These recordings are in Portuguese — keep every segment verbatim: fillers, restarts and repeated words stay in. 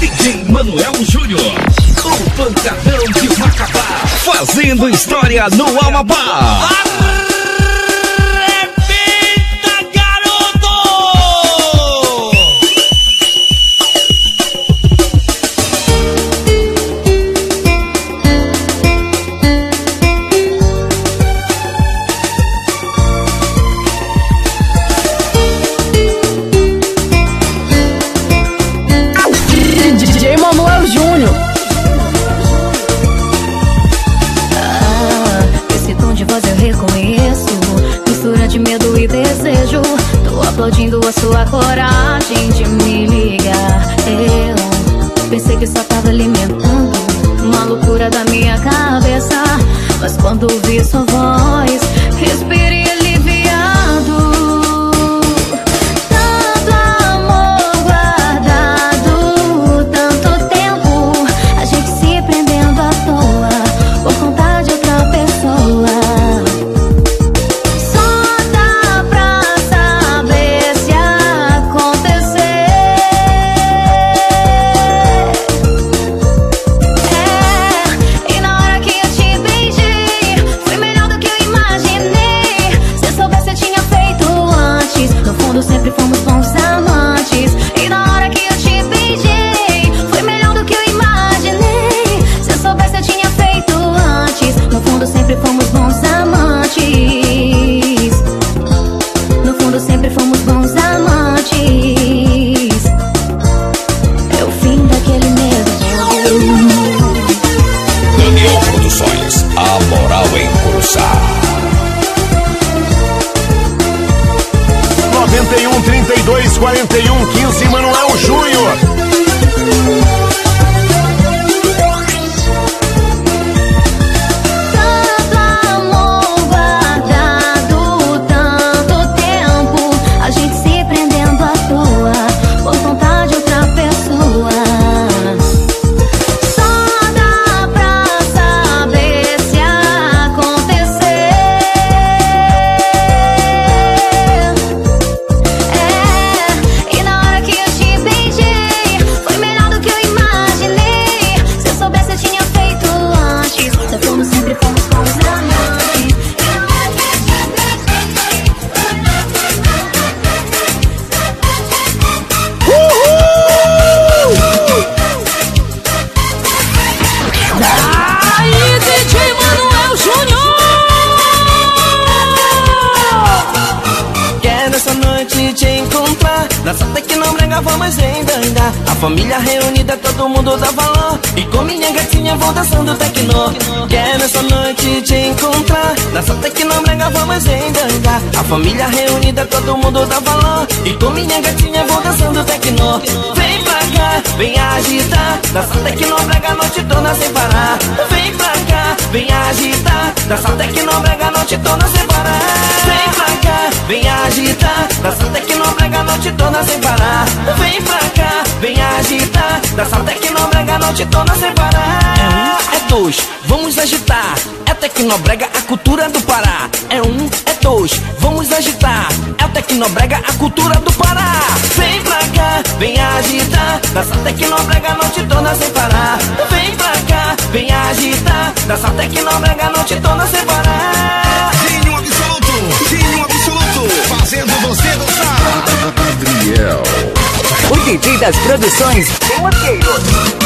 D J Manuel Júnior, o pancadão de Macapá, fazendo história no Amapá. Aplaudindo a sua coragem de me ligar. Eu pensei que só tava alimentando uma loucura da minha cabeça, mas quando ouvi sua voz, respirei aliviado. Tanto amor guardado, tanto tempo, a gente se prendendo à toa por conta de outra pessoa. Sempre fomos bons amantes, e na hora que eu te beijei foi melhor do que eu imaginei. Se eu soubesse eu tinha feito antes. No fundo sempre fomos bons amantes. No fundo sempre fomos bons amantes. É o fim daquele medo. Daniel Produções, a moral em Curuçá. noventa e um, trinta e dois, quarenta e um, quinze, Manuel Júnior. Tanto amor guardado, tanto tempo, a gente se prendendo à toa por conta de outra pessoa. Só dá pra saber se acontecer. E na hora que eu te beijei foi melhor do que eu imaginei. Se eu soubesse eu tinha feito antes. Só fomos sempre fomos bons amantes. Aí, D J Manuel Júnior! Quero essa noite te encontrar nessa Tecnobrega, vamos endoidar. A família reunida, todo mundo dá valor, e com minha gatinha vou dançando tecno. Quero essa noite te encontrar nessa Tecnobrega, vamos endoidar. A família reunida, todo mundo dá valor, e com minha gatinha vou dançando tecno. Vem pra cá, vem agitar, nessa Tecnobrega a noite toda sem parar. Vem pra cá, vem agitar, nessa Tecnobrega a noite toda sem parar. Vem pra cá, vem agitar, nessa Tecnobrega a noite toda sem parar. Vem pra cá, vem agitar, nessa Tecnobrega a noite toda sem parar. É um, é dois, vamos agitar, é Tecnobrega, a cultura do Pará. É um, é dois, vamos agitar, é o Tecnobrega, a cultura do Pará. Vem pra cá, vem agitar, nessa Tecnobrega a noite toda sem parar. Vem pra cá, vem agitar, nessa Tecnobrega a noite toda sem parar. Dinho Absoluto, Dinho Absoluto, fazendo você dançar. Adriel, O D J das produções tem um arqueiro.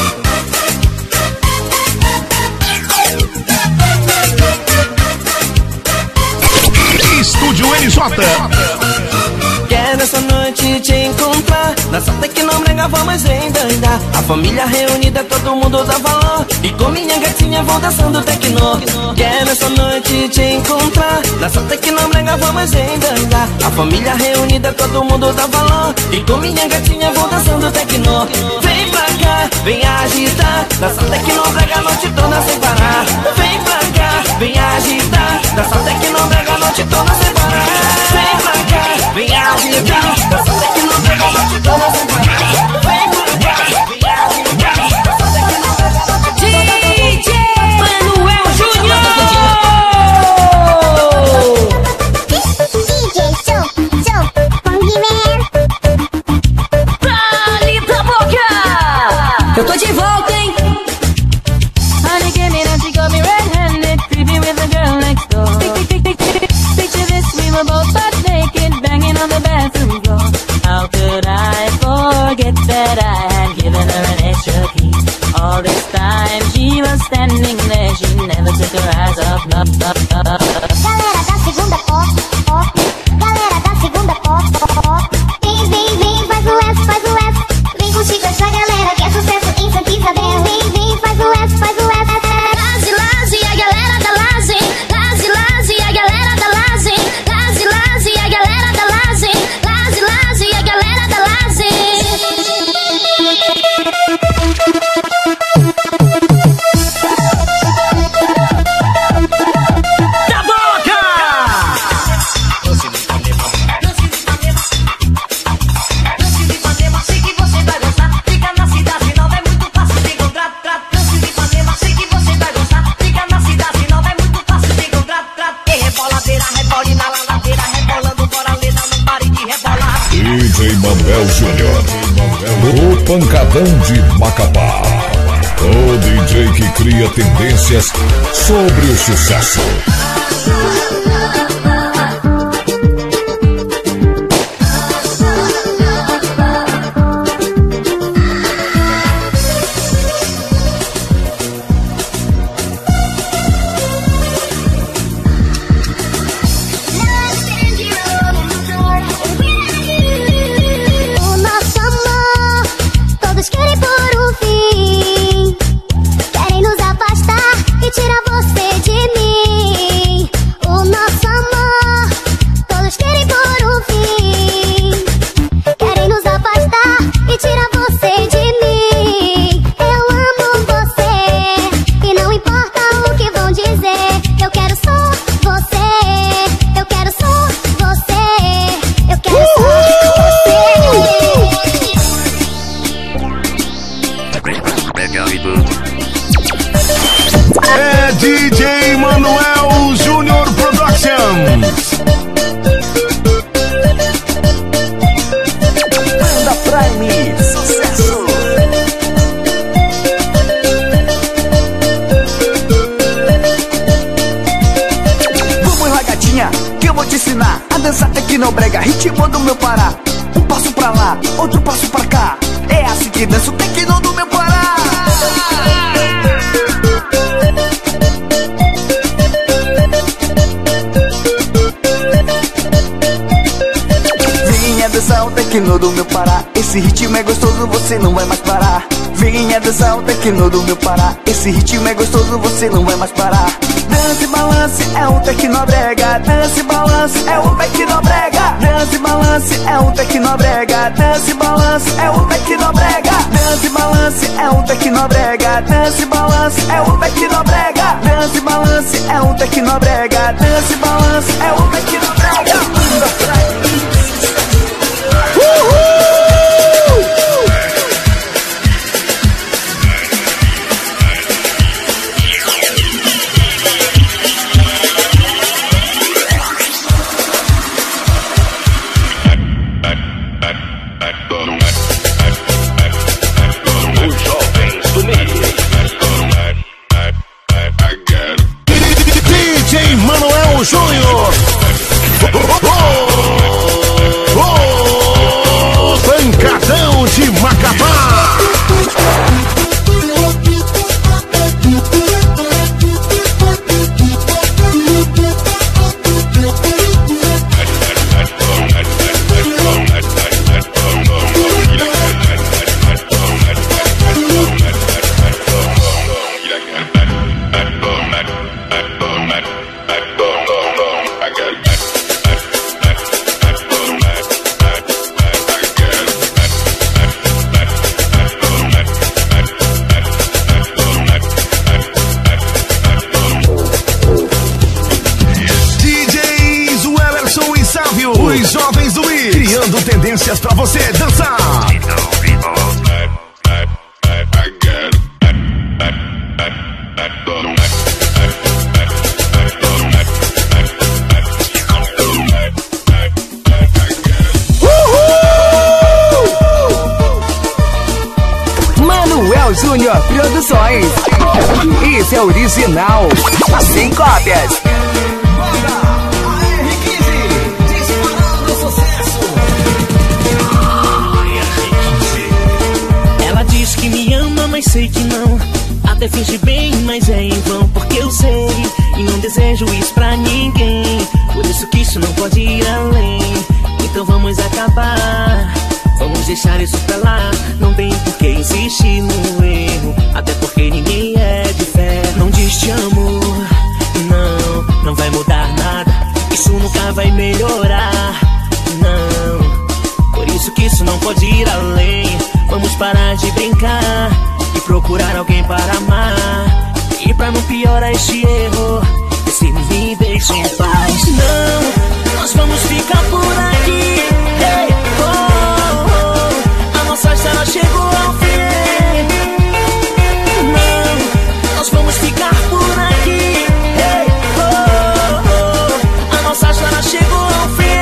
Estúdio N J. Quero essa noite te encontrar nessa Tecnobrega, vamos endoidar. A família reunida, todo mundo dá valor, e com minha gatinha vou dançando tecno. Quero essa noite te encontrar nessa Tecnobrega, vamos endoidar. A família reunida, todo mundo dá valor, e com minha gatinha vou dançando tecno. Vem pra cá, vem agitar, nessa Tecnobrega a noite toda sem parar. Vem pra cá, vem agitar, nessa Tecnobrega a noite toda sem parar. Vem pra cá, vem agitar, nessa Tecnobrega a noite toda sem parar. Vem pra cá, vem agitar, nessa Tecnobrega a noite toda sem parar. D J Manuel Júnior! D J Show, Show, Funky Man. Dali da boca! Eu tô de volta, hein? Honey came in and she got me red-handed, creepy with the girl next door. Picture this, we were both butt naked, banging on the bathroom floor. How could I forget that I had given her an extra key? All this time she was standing there, she never took her eyes off. Up, up, up. Galera da segunda porta, ó. Galera da segunda porta, ó. Vem, vem, vem, faz o S, faz o S. Vem contigo essa galera que é sucesso em Santa Isabel. Vem, vem, faz o S, faz o S. Laje, laje, a galera da laje. Laje, laje, a galera da laje. Laje, laje, a galera da laje. Laje, laje, a galera da laje. Da boca! Lance de Ipanema, sei que você vai gostar. Fica na cidade nova, é muito fácil de encontrar. Lance de Ipanema, sei que você vai gostar. Fica na cidade nova, é muito fácil de encontrar. E reboladeira, rebole na laladeira, rebolando fora leda, não pare de rebolar. D J Manuel Júnior, o pancadão de Macapá. O D J que cria tendências sobre o sucesso. O nosso amor, todos querem por um fim. Querem nos afastar e tirar você de mim. O nosso amor, todos querem por um fim. Querem nos afastar e tirar você de mim. Eu amo você e não importa o que vão dizer. Eu quero só você. Eu quero só você. Eu quero só você. É D J Manuel Júnior Productions. Banda Prime, sucesso. Vamos lá, gatinha, que eu vou te ensinar a dançar tecnobrega, ritmo do meu Pará. Um passo pra lá, outro passo pra cá. É assim que dança o tecno do meu Pará. Venha dançar o tecno do meu Pará. Esse ritmo é gostoso, você não vai mais parar. Venha dançar o tecno do meu Pará. Esse ritmo é gostoso, você não vai mais parar. Dance e balance é o tecnobrega. Dance e balance é o tecnobrega. Dance e balance é o tecnobrega. Dance e balance é o tecnobrega. Dance e balance é o tecnobrega. Dance e balance é o tecnobrega. Dance e balance é o tecnobrega. Dance e balance é o tecnobrega. D J Manuel Júnior. Oh, oh, oh, pancadão de Macapá. Os jovens do I, criando tendências pra você dançar. Manuel Manuel Júnior Produções. Isso é original, sem cópias. Ela diz que me ama, mas sei que não. Até finge bem, mas é em vão. Porque eu sei e não desejo isso pra ninguém. Por isso que isso não pode ir além. Então vamos acabar, vamos deixar isso pra lá. Não tem por que insistir no erro, até porque ninguém é de fé. Não diz te amo, não, não vai mudar nada. Isso nunca vai melhorar, não. Por isso que isso não pode ir além. Vamos parar de brincar e procurar alguém para amar. E pra não piorar este erro, se me deixa em paz. Não, nós vamos ficar por aqui. Hey, oh, oh, a nossa história chegou ao fim. Não, nós vamos ficar por aqui. Hey, oh, oh, a nossa história chegou ao fim.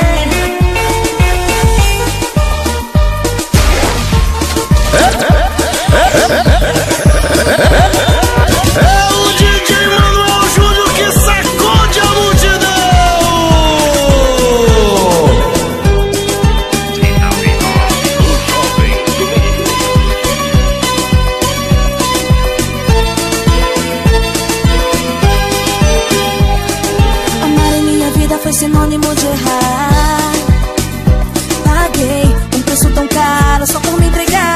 É o D J Manuel Júnior que sacode a multidão. Amar em minha vida foi sinônimo de errar. Paguei um preço tão caro só por me entregar.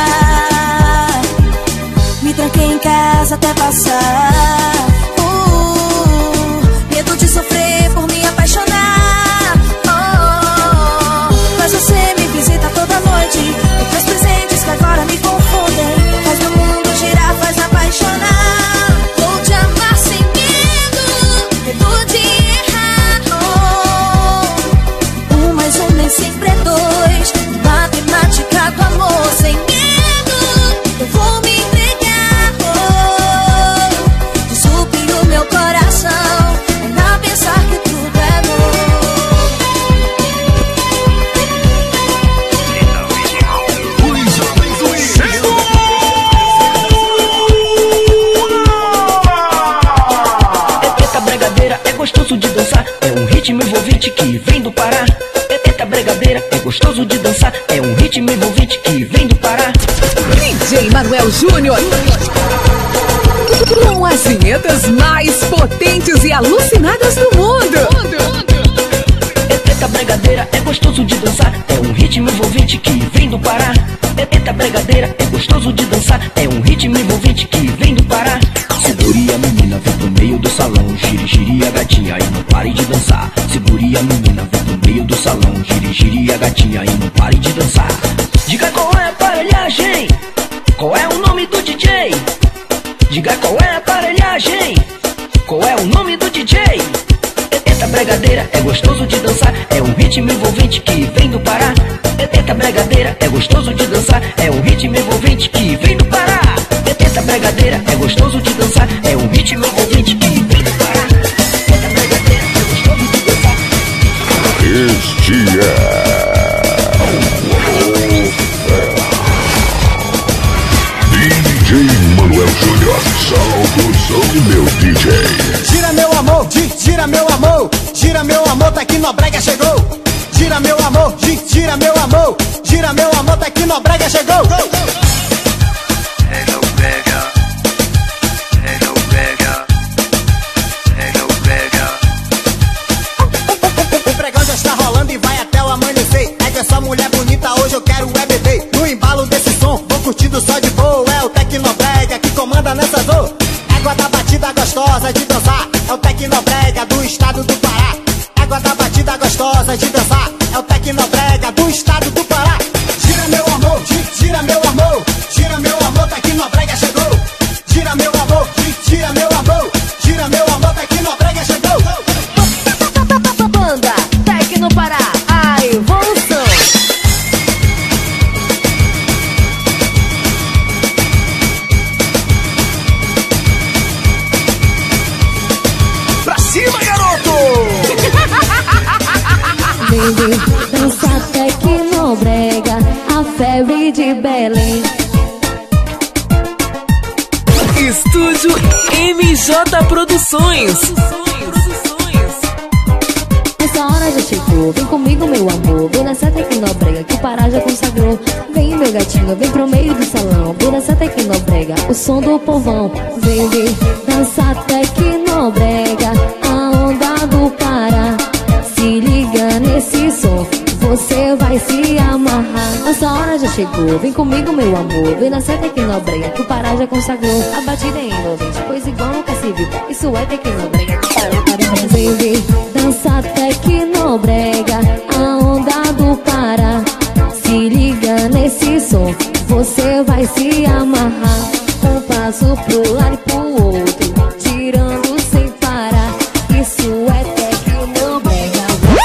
Me tranquei em casa até passar. uh, Medo de sofrer por me apaixonar. oh, Mas você me visita toda noite, me traz presentes que agora me confundem. Faz meu mundo girar, faz me apaixonar. Vou te amar sem medo, medo de errar. oh, Um mais um nem sempre é dois. Matemática do amor sem medo, eu vou me entregar. oh, Desculpe o meu coração, ainda pensar que tudo é novo. Os jovens do Chegou! Eita bregadeira, é gostoso de dançar. É um ritmo envolvente que vem do Pará. Eita bregadeira, é gostoso de dançar. É um ritmo envolvente que vem do Pará. D J Manuel Júnior, com as vinhetas mais potentes e alucinadas do mundo. Eita bregadeira, é gostoso de dançar. É um ritmo envolvente que vem do Pará. Eita bregadeira, é gostoso de dançar. É um ritmo envolvente que vem do Pará. Segure a menina, vem pro meio do salão. Gire, gire a gatinha e não pare de dançar. Segure a menina, vem pro meio do salão. Gire, gire a gatinha e não pare de dançar. Diga qual é a aparelhagem, qual é o nome do D J? Diga qual é a aparelhagem, qual é o nome do D J? Eita bregadeira, é gostoso de dançar. É um ritmo envolvente que vem do Pará. Eita bregadeira, é gostoso de dançar. É um ritmo envolvente que vem do Pará. Eita bregadeira, é gostoso de dançar. É um ritmo envolvente que vem do Pará. Eita bregadeira, é gostoso de dançar. Este é D J Manuel Júnior. Salve o som, meu D J. Gira meu amor, gi- gira meu amor, gira meu amor, Tecnobrega chegou. Gira meu amor, gi- gira meu amor, gira meu amor, Tecnobrega chegou. O pregão já está rolando e vai até o amanhecer. É que essa mulher bonita hoje eu quero é beber. No embalo desse som, vou curtindo só de boa. É o Tecnobrega que comanda nessa dor. Égua da batida gostosa de dançar, é o Tecnobrega do estado do Pará. Égua da batida gostosa de dançar, é o Tecnobrega do estado do Pará. Gira meu amor, gi- gira meu amor, gira meu amor, Tecnobrega chegou. Gira meu amor, gi- gira meu amor, gira meu amor, Tecnobrega chegou. Banda Tecno Pará, a evolução. Pra cima, garoto! Vem, vem, dança Tecnobrega, a febre de Belém. J Produções. Essa hora já chegou, vem comigo meu amor. Vem nessa tecnobrega que o Pará já consagrou. Vem meu gatinho, vem pro meio do salão. Vem nessa tecnobrega, o som do povão. Vem, vem, dança tecnobrega, a onda do Pará. Se liga nesse som, você vai se amarrar. Essa hora já chegou, vem comigo meu amor. Vem nessa tecnobrega que o Pará já consagrou. A batida é envolvente, pois igual nunca se viu. Isso é tecnobrega. Vem, vem, dança tecnobrega, a onda do Pará. Se liga nesse som, você vai se amarrar. Um passo pro lado e pro outro, tirando sem parar. Isso é tecnobrega.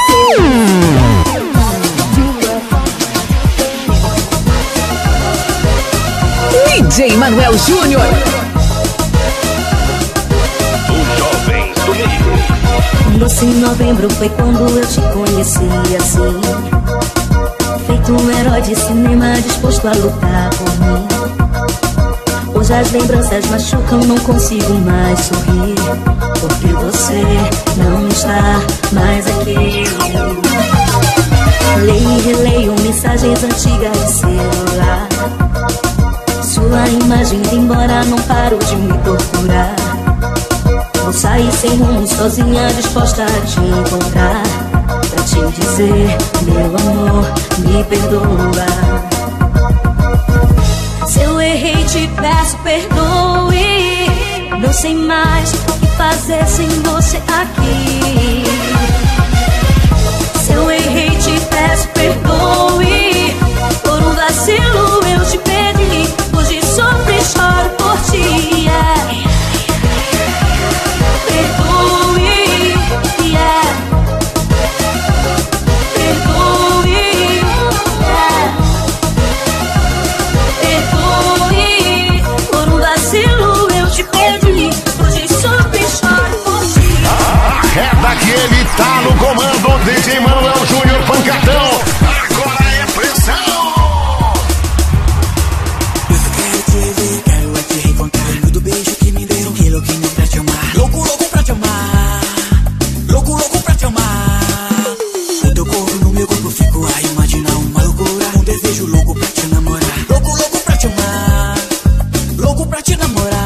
D J Manuel Júnior. Doce em novembro foi quando eu te conheci assim, feito um herói de cinema disposto a lutar por mim. Hoje as lembranças machucam, não consigo mais sorrir, porque você não está mais aqui. Leio e releio mensagens antigas de celular. Sua imagem indo embora, não paro de me torturar. Vou sair sem rumo, sozinha, disposta a te encontrar, pra te dizer, meu amor, me perdoa. Se eu errei, te peço perdoe. Não sei mais o que fazer sem você aqui. Se eu errei, te peço perdoe. Por um vacilo eu te perdi, hoje sofro e choro por ti, yeah. Arreda que ele tá no comando, D J Manuel Júnior Pancadão. Agora é pressão. Eu só quero te ver, quero é te reencontrar. Muito beijo que me deu, que louquinho pra te amar. Louco, louco pra te amar. Louco, louco pra te amar. O teu corpo no meu corpo, fico a imaginar uma loucura. Um desejo louco pra te namorar. Louco, louco pra te amar. Louco pra te namorar.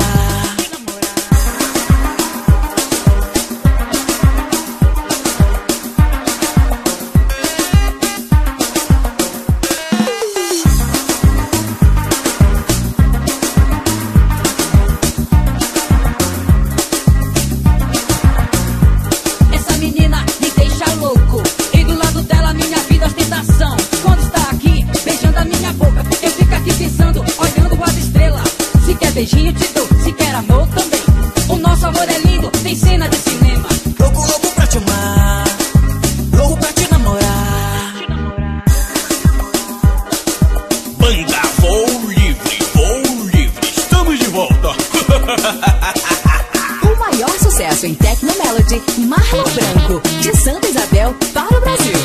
Beijinho te dou, se quer amor também. O nosso amor é lindo, tem cena de cinema. Louco, louco pra te amar. Louco pra te namorar. Banda Voo Livre, Voo Livre, estamos de volta. O maior sucesso em Tecno Melody, Marlon Branco, de Santa Isabel para o Brasil.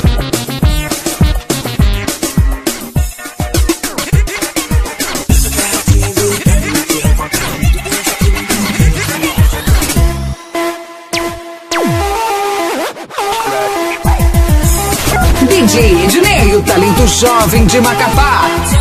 D J Ednei, o talento jovem de Macapá.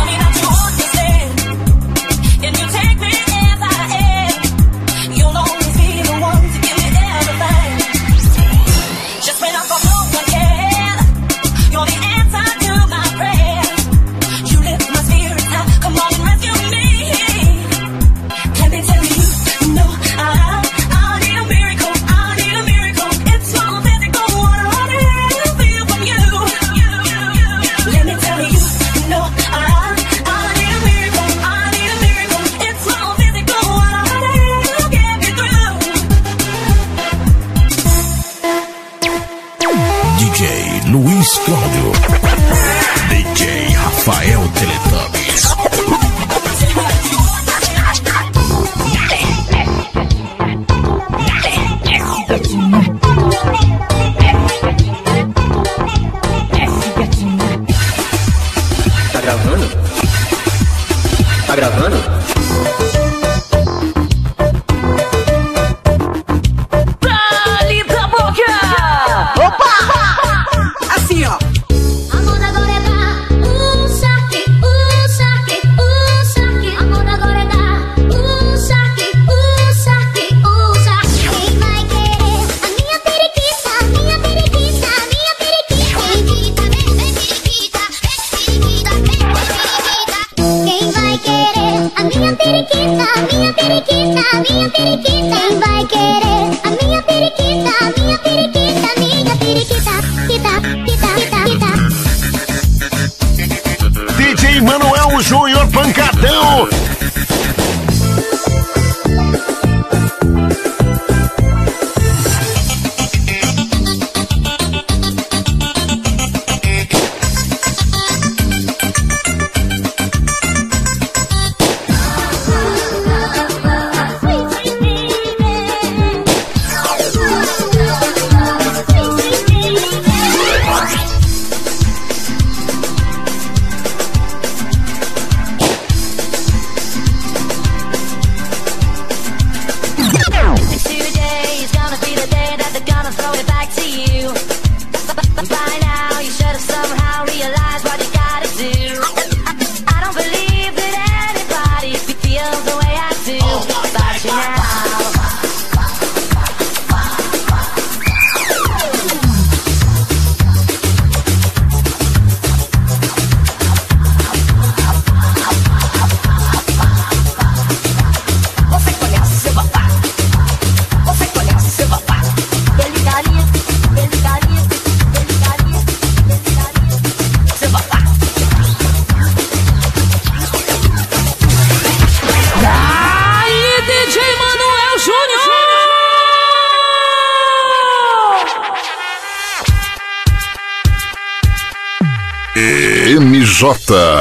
Luiz Cláudio, D J Rafael Teletubbies. Tá gravando? Tá gravando? minha periquita, minha periquita, minha periquita. Quem vai querer a minha periquita, minha periquita, minha periquita, quita, quita, quita, quita. D J Manuel Júnior Pancadão. M J.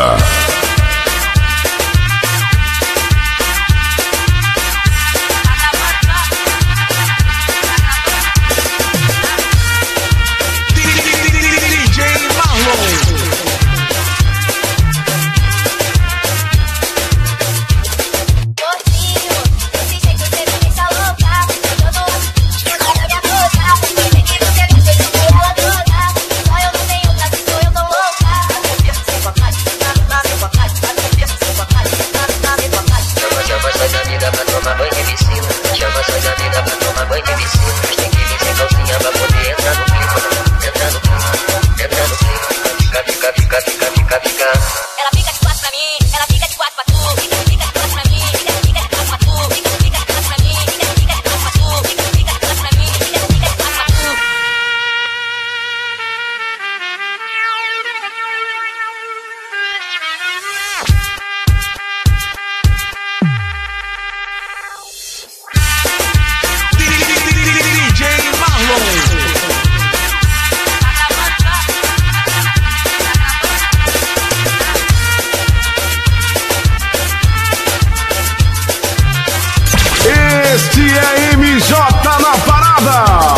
Este é M J na parada.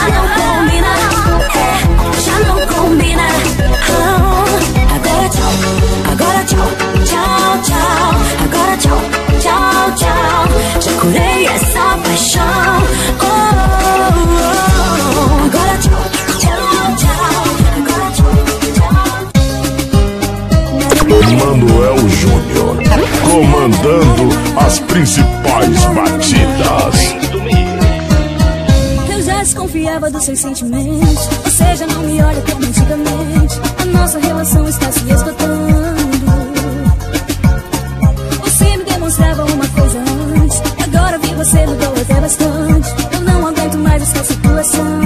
Tchau. Manuel Júnior, comandando as principais batidas. Eu já desconfiava dos seus sentimentos. Você já não me olha como antigamente. A nossa relação está se esgotando. Você me demonstrava uma coisa antes, agora vi você mudou até bastante. Eu não aguento mais essa situação.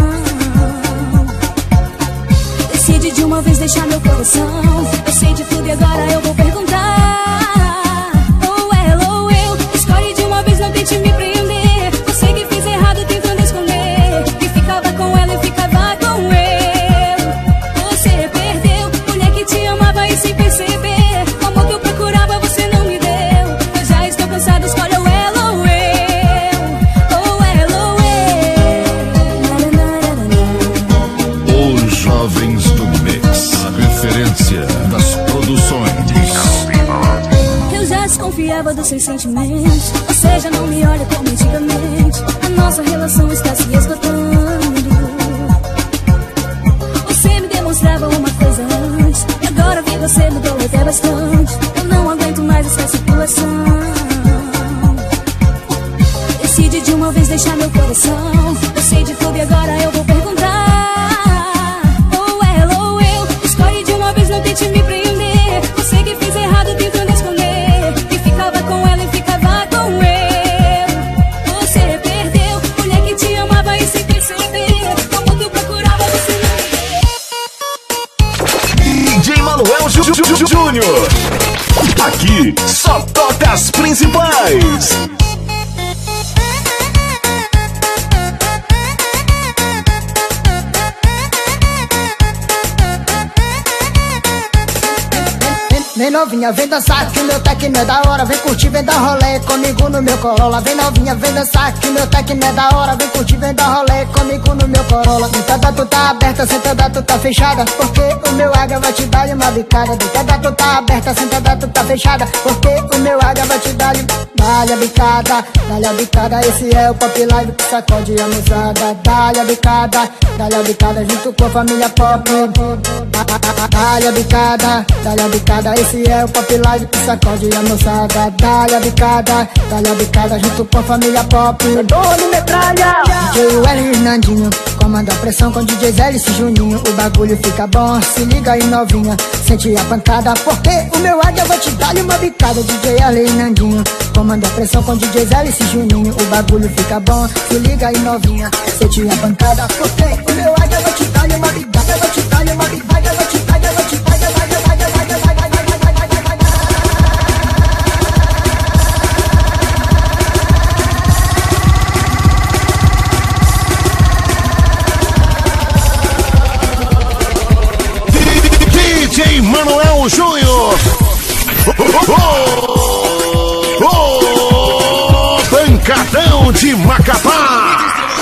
Decide de uma vez deixar meu coração. Eu sei de tudo e agora eu vou perguntar. Ou ela ou eu, escolhe de uma vez, não tente me prender. Eu sei que fiz errado tentando esconder, que ficava com ela e ficava com eu. Você perdeu, mulher que te amava e sem perceber. O amor que eu procurava você não me deu. Eu já estou cansado, escolhe ou ela ou eu. Ou ela ou eu. Os jovens do Mix, a referência das produções. Eu já desconfiava dos seus sentimentos. Você já não me olha como antigamente. A nossa relação está se esgotando. Você me demonstrava uma coisa antes, e agora vi você mudou até bastante. Eu não aguento mais essa situação. Decide de uma vez deixar meu coração. Eu sei de tudo e agora eu vou perguntar. Ou ela ou eu, escolhe de uma vez, não tente me prender. Eu sei que fiz errado tentando esconder, que ficava com ela e ficava com eu. Você perdeu, mulher que te amava e sem perceber. Como tu procurava, você não D J Manuel Júnior, aqui só toca as principais. Vem novinha, vem dançar que o meu tecno é da hora. Vem curtir, vem dar rolê comigo no meu Corolla. Vem novinha, vem dançar que o meu tecno é da hora. Vem curtir, vem dar rolê comigo no meu Corolla. Sentada tu tá aberta, sentada tu tá fechada, porque o meu águia vai te dar uma bicada. Sentada tu tá aberta, sentada tu tá fechada, porque o meu águia vai te dar dá-lhe a bicada, dá-lhe a bicada. Esse é o Pop Live que sacode a moçada. Dá-lhe a bicada, dá-lhe a bicada junto com a família Pop. Dá-lhe a bicada, dá-lhe a bicada. Esse é o Pop Live que sacode a moçada. Dá-lhe a bicada, dá-lhe a bicada junto com a família Pop. Dono metralha, D J L Nandinho comanda a pressão com D J Zé e Juninho. O bagulho fica bom, se liga aí novinha, sente a pancada, porque o meu águia vai te dar uma bicada. D J L Nandinho comanda a pressão com D J Zé e Juninho. O bagulho fica bom, se liga aí novinha, sente a pancada, porque o meu águia vai te dar uma bicada. Vai te dar uma bicada, vai te dar, vai te dar, vai te dar, vai te dar, vai te dar, vai te dar. D J Manuel Júnior, oh, oh, oh, Pancadão de Macapá.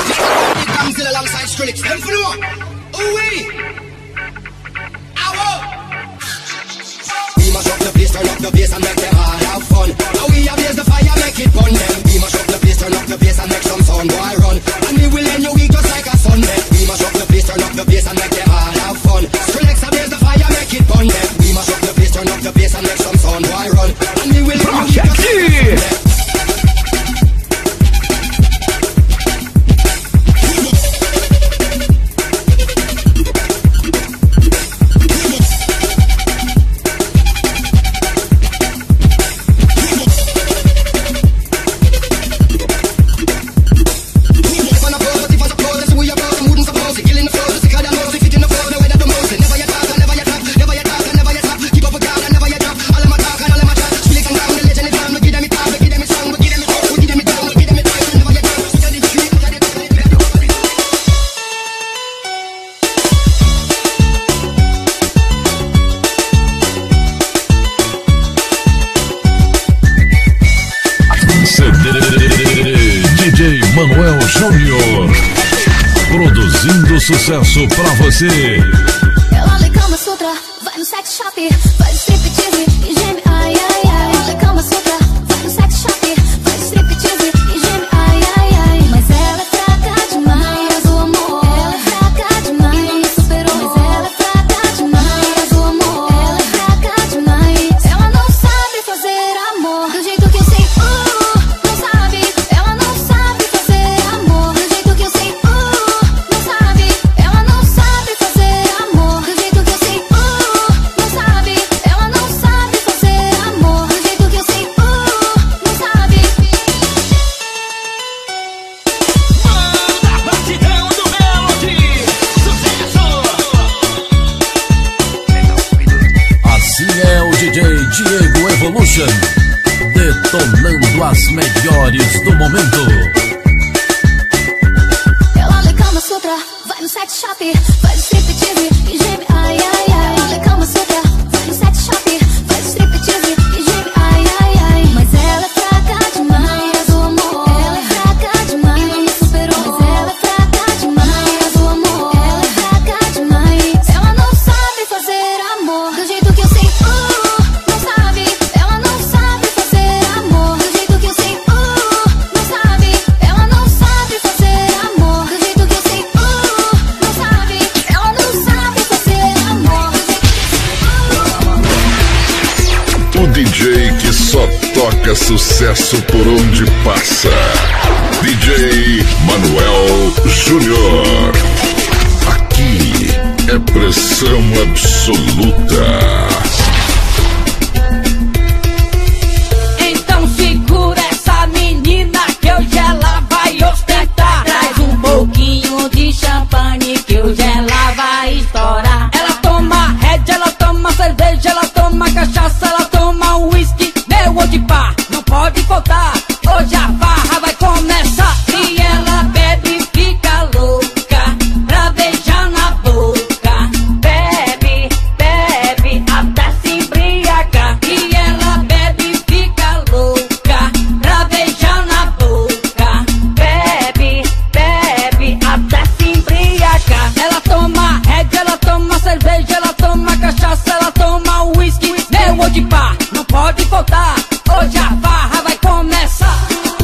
We must up the place, turn up the bass and make them all have fun. Now we ablaze the fire, make it burn them. We must up the place, turn up the bass and make some sound, boy run. And we will end your week just like a Sunday. We must up the place, turn up the bass and make them all have fun. Skrillex ablaze the fire, make it burn them. We must up the place, turn up the bass and make some sound, boy run. And we will end your week just like a Sunday. D J Manuel Júnior, produzindo sucesso pra você. Ela lê Kama Sutra, vai no sex shop, faz striptease e geme, ai, ai, ai. Lê Kama Sutra, vai no sex shop, faz striptease e geme, ai, ai, ai. Mas ela é fraca demais, o amor. Ela é fraca demais, não me superou. Mas ela é fraca demais, o amor. Ela é fraca demais. Diego Evolution, detonando as melhores do momento. Ela lê Kama Sutra, vai no sex shop, faz striptease e geme, ai, ai, ai. Ela lê Kama Sutra, vai no sex shop, faz striptease e geme, ai, ai, ai. Mas ela é fraca demais, o amor. Ela é fraca demais, não me superou. Mas ela é fraca demais, o amor. Ela é fraca demais. Ela não sabe fazer amor do jeito que eu sei, uh, não sabe. Ela não sabe fazer amor do jeito que eu sei, uh, não sabe. Ela não sabe fazer amor do jeito que eu sei, uh, não sabe. Ela não sabe fazer amor do jeito que eu sei, uh. O D J que só toca sucesso por onde passa. D J Manuel Júnior. Aqui é pressão absoluta. Então segura essa menina que hoje ela vai ostentar. Traz um pouquinho de champanhe que hoje ela vai estourar. Ela toma red, ela toma cerveja, ela toma cachaça, ela toma uísque, meu de pá, não pode faltar. Hoje a farra vai começar. E ela bebe e fica louca pra beijar na boca. Bebe, bebe até se embriagar. E ela bebe e fica louca pra beijar na boca. Bebe, bebe até se embriagar. Ela toma red, ela toma cerveja, ela toma cachaça, ela toma uísque, meu de pá, não pode faltar. Hoje a farra vai começar.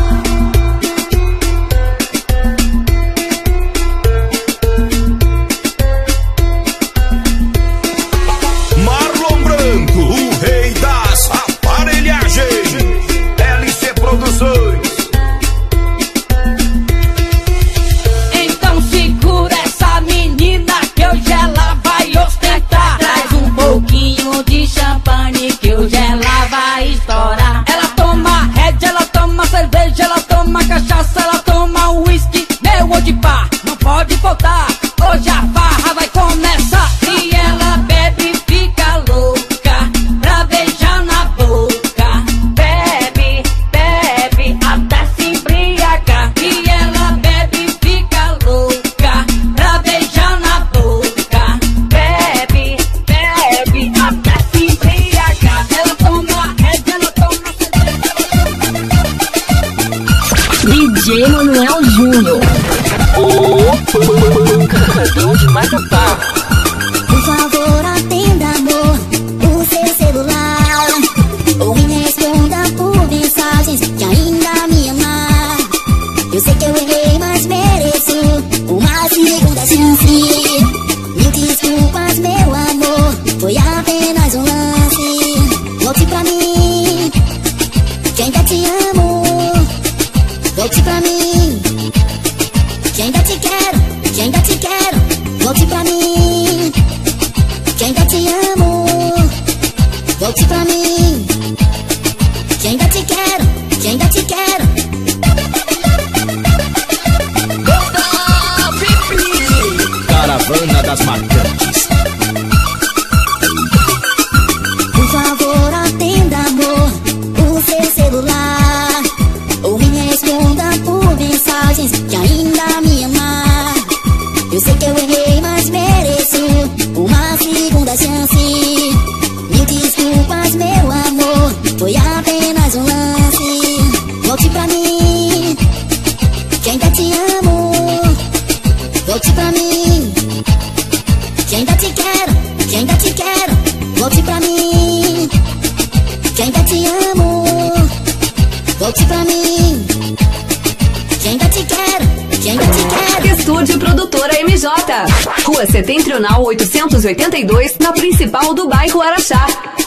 Marlon Branco, o rei das aparelhagens. L C Produções. Então segura essa menina que hoje ela vai ostentar. Traz um pouquinho de champanhe que hoje ela vai estourar. Ela toma red, ela toma cerveja, ela toma cachaça, ela toma uísque, meu de pá, não pode faltar. Hoje a farra vai começar. E ela bebe e fica louca pra beijar na boca. Bebe, bebe até se embriagar. E ela bebe e fica louca pra beijar na boca. Bebe, bebe até se embriagar. Ela toma red, ela toma D J Manuel Júnior, o pancadão de Macapá. Por favor, atenda, amor, o seu celular. Ou me responda por mensagens que ainda me amar. Eu sei que eu errei, mas mereço uma segunda chance. Mil desculpas, meu amor, foi apenas um lance. Volte pra mim, que ainda te amo. Volte pra mim, que ainda te quero, que ainda te quero. Volte pra mim, que ainda te amo. Volte pra mim, que ainda te quero, que ainda te quero. Caravana das Marcantes. Por favor, atenda, amor, o seu celular. Ou me responda por mensagens que ainda me amar. Eu sei que eu errei, mas mereço uma segunda chance. Mil desculpas, meu amor, foi apenas um lance. Volte pra mim, que ainda te amo. Volte pra mim, que ainda te quero, que ainda te quero. Volte pra mim, que ainda te amo. Volte pra mim, que ainda te quero, que ainda te quero. Estúdio Produtora M J, Rua Setentrional oitocentos e oitenta e dois, na principal do bairro Araxá.